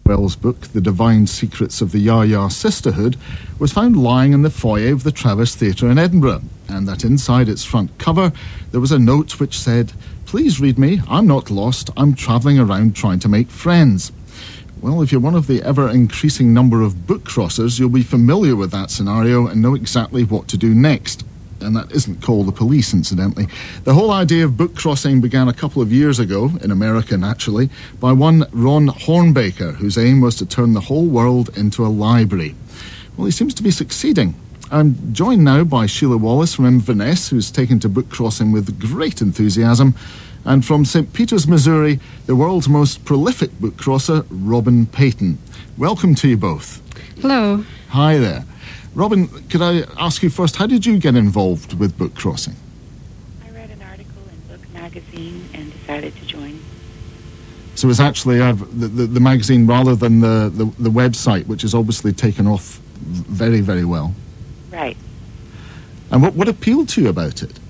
Wells' book, The Divine Secrets of the Ya-Ya Sisterhood, was found lying in the foyer of the Travis Theatre in Edinburgh, and that inside its front cover there was a note which said, "Please read me, I'm not lost, I'm travelling around trying to make friends." Well, if you're one of the ever-increasing number of book crossers, you'll be familiar with that scenario and know exactly what to do next. And that isn't call the police, incidentally. The whole idea of book crossing began a couple of years ago, in America naturally, by one Ron Hornbaker, whose aim was to turn the whole world into a library. Well, he seems to be succeeding. I'm joined now by Sheila Wallace from Inverness, who's taken to book crossing with great enthusiasm, and from St. Peters, Missouri, the world's most prolific book crosser, Robin Payton. Welcome to you both. Hello. Hi there. Robin, could I ask you first, how did you get involved with book crossing? I read an article in Book Magazine and decided to join. So it's actually the magazine rather than the website, which has obviously taken off very, very well. Right. And what appealed to you about it?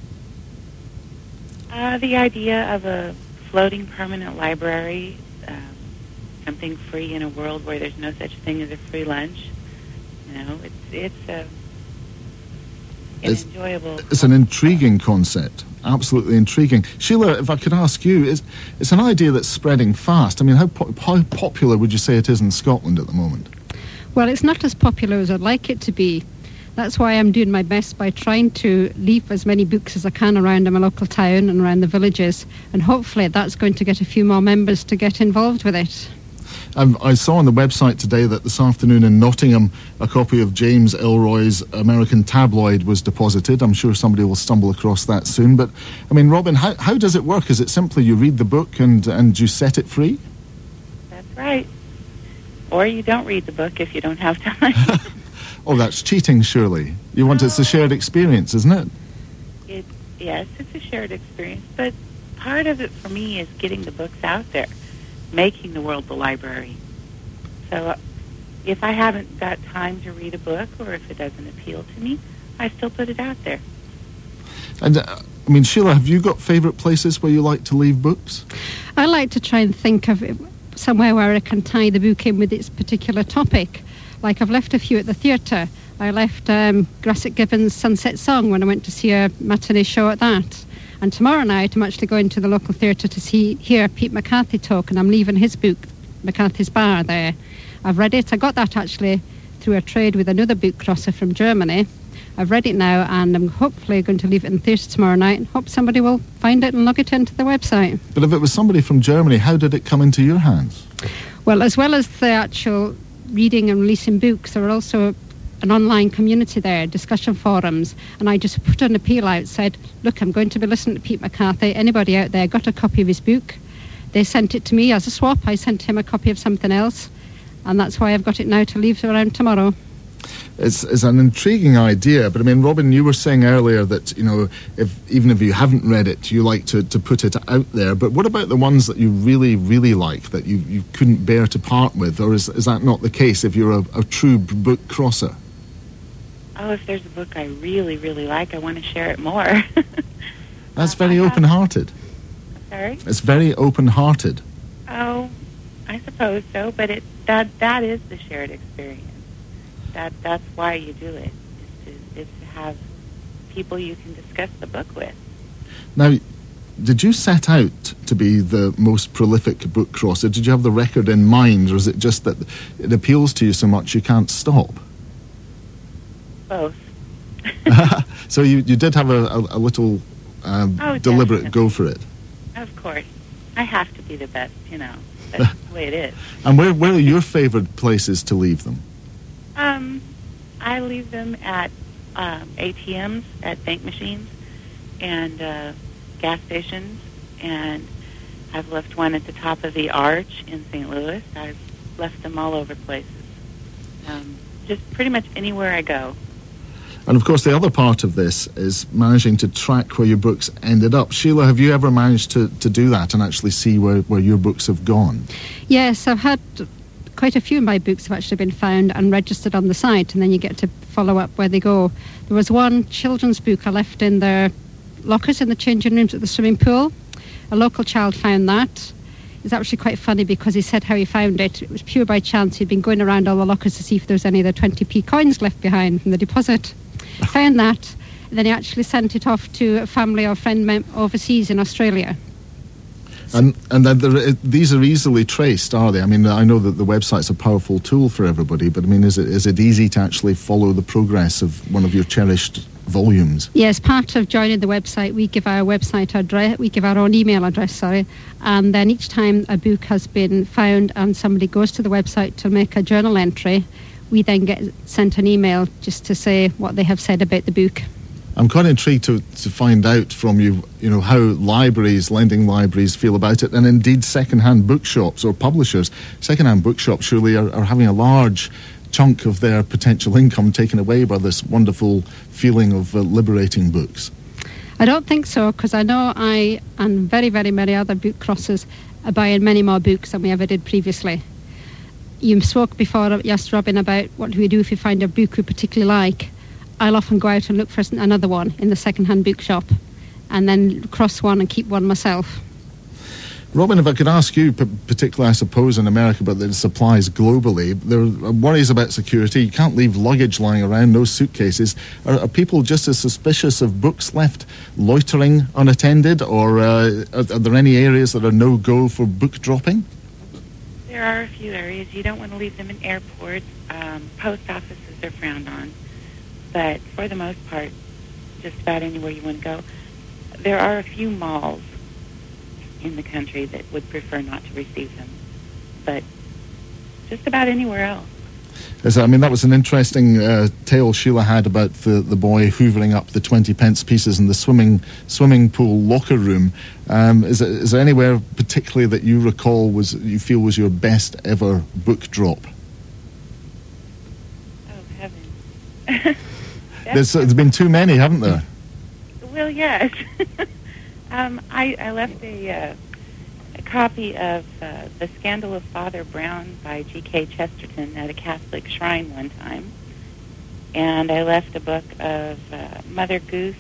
The idea of a floating permanent library, something free in a world where there's no such thing as a free lunch. You know, it's enjoyable. It's an intriguing concept, absolutely intriguing. Sheila, if I could ask you, it's an idea that's spreading fast. I mean, how popular would you say it is in Scotland at the moment? Well, it's not as popular as I'd like it to be. That's why I'm doing my best by trying to leave as many books as I can around in my local town and around the villages, and hopefully that's going to get a few more members to get involved with it. I saw on the website today that this afternoon in Nottingham, a copy of James Ellroy's American Tabloid was deposited. I'm sure somebody will stumble across that soon. But, I mean, Robin, how does it work? Is it simply you read the book and you set it free? That's right. Or you don't read the book if you don't have time. Oh, that's cheating, surely. It's a shared experience, isn't it? Yes, it's a shared experience. But part of it for me is getting the books out there, making the world the library. So if I haven't got time to read a book or if it doesn't appeal to me, I still put it out there. And, I mean, Sheila, have you got favourite places where you like to leave books? I like to try and think of somewhere where I can tie the book in with its particular topic. Like I've left a few at the theatre. I left Grasset Gibbons' Sunset Song when I went to see a matinee show at that. And tomorrow night I'm actually going to the local theatre to hear Pete McCarthy talk, and I'm leaving his book, McCarthy's Bar, there. I've read it. I got that actually through a trade with another book crosser from Germany. I've read it now, and I'm hopefully going to leave it in the theatre tomorrow night and hope somebody will find it and log it into the website. But if it was somebody from Germany, how did it come into your hands? Well, as well as the actual reading and releasing books, there are also an online community there, discussion forums, and I just put an appeal out, said, look, I'm going to be listening to Pete McCarthy. Anybody out there got a copy of his book? They sent it to me as a swap. I sent him a copy of something else, and that's why I've got it now to leave around tomorrow. It's an intriguing idea, but I mean, Robin, you were saying earlier that, you know, even if you haven't read it, you like to put it out there. But what about the ones that you really, really like, that you couldn't bear to part with? Or is that not the case if you're a true book crosser? Oh, if there's a book I really, really like, I want to share it more. That's very open-hearted. Sorry? It's very open-hearted. Oh, I suppose so, but that is the shared experience. That's why you do it, is to have people you can discuss the book with. Now, did you set out to be the most prolific book crosser? Did you have the record in mind, or is it just that it appeals to you so much you can't stop? Both. So you did have a little deliberate definitely. go for it. Of course. I have to be the best, you know. That's the way it is. And where are your favourite places to leave them? I leave them at ATMs, at bank machines, and gas stations, and I've left one at the top of the Arch in St. Louis. I've left them all over places. Just pretty much anywhere I go. And of course, the other part of this is managing to track where your books ended up. Sheila, have you ever managed to do that and actually see where your books have gone? Yes, I've had quite a few of my books have actually been found and registered on the site, and then you get to follow up where they go. There was one children's book I left in their lockers in the changing rooms at the swimming pool. A local child found that. It's actually quite funny because he said how he found it. It was pure by chance. He'd been going around all the lockers to see if there was any of the 20p coins left behind from the deposit. Found that, and then he actually sent it off to a family or friend overseas in Australia. And then these are easily traced, are they? I mean, I know that the website's a powerful tool for everybody, but I mean, is it easy to actually follow the progress of one of your cherished volumes? Yes, part of joining the website, we give our website address, we give our own email address, and then each time a book has been found and somebody goes to the website to make a journal entry, we then get sent an email just to say what they have said about the book. I'm quite intrigued to find out from you, how lending libraries feel about it, and indeed second-hand bookshops or publishers. Second-hand bookshops surely are having a large chunk of their potential income taken away by this wonderful feeling of liberating books. I don't think so, because I know I and very, very many other book crossers are buying many more books than we ever did previously. You spoke before, you asked Robin about what do we do if we find a book we particularly like. I'll often go out and look for another one in the second-hand bookshop and then cross one and keep one myself. Robin, if I could ask you, particularly I suppose in America, but this applies globally, there are worries about security. You can't leave luggage lying around, no suitcases. Are people just as suspicious of books left loitering unattended, or are there any areas that are no-go for book dropping? There are a few areas. You don't want to leave them in airports. Post offices are frowned on. But for the most part, just about anywhere you want to go. There are a few malls in the country that would prefer not to receive them, but just about anywhere else. That was an interesting tale Sheila had about the boy hoovering up the 20-pence pieces in the swimming pool locker room. Is there anywhere particularly that you recall you feel was your best ever book drop? Oh, heavens. There's been too many, haven't there? Well, yes. I left a copy of The Scandal of Father Brown by G.K. Chesterton at a Catholic shrine one time. And I left a book of Mother Goose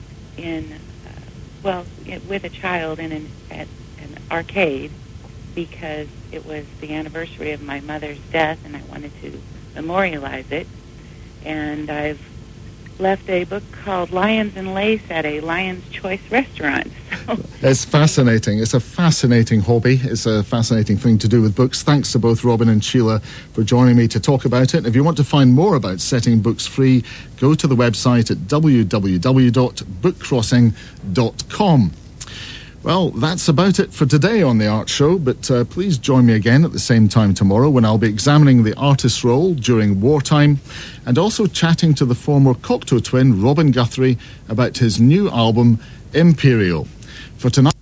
with a child at an arcade because it was the anniversary of my mother's death and I wanted to memorialize it. And I've left a book called Lions and Lace at a Lion's Choice restaurant. It's fascinating. It's a fascinating hobby. It's a fascinating thing to do with books. Thanks to both Robin and Sheila for joining me to talk about it. If you want to find more about setting books free, go to the website at www.bookcrossing.com. Well, that's about it for today on The Art Show, but please join me again at the same time tomorrow when I'll be examining the artist's role during wartime and also chatting to the former Cocteau twin, Robin Guthrie, about his new album, Imperial. For tonight...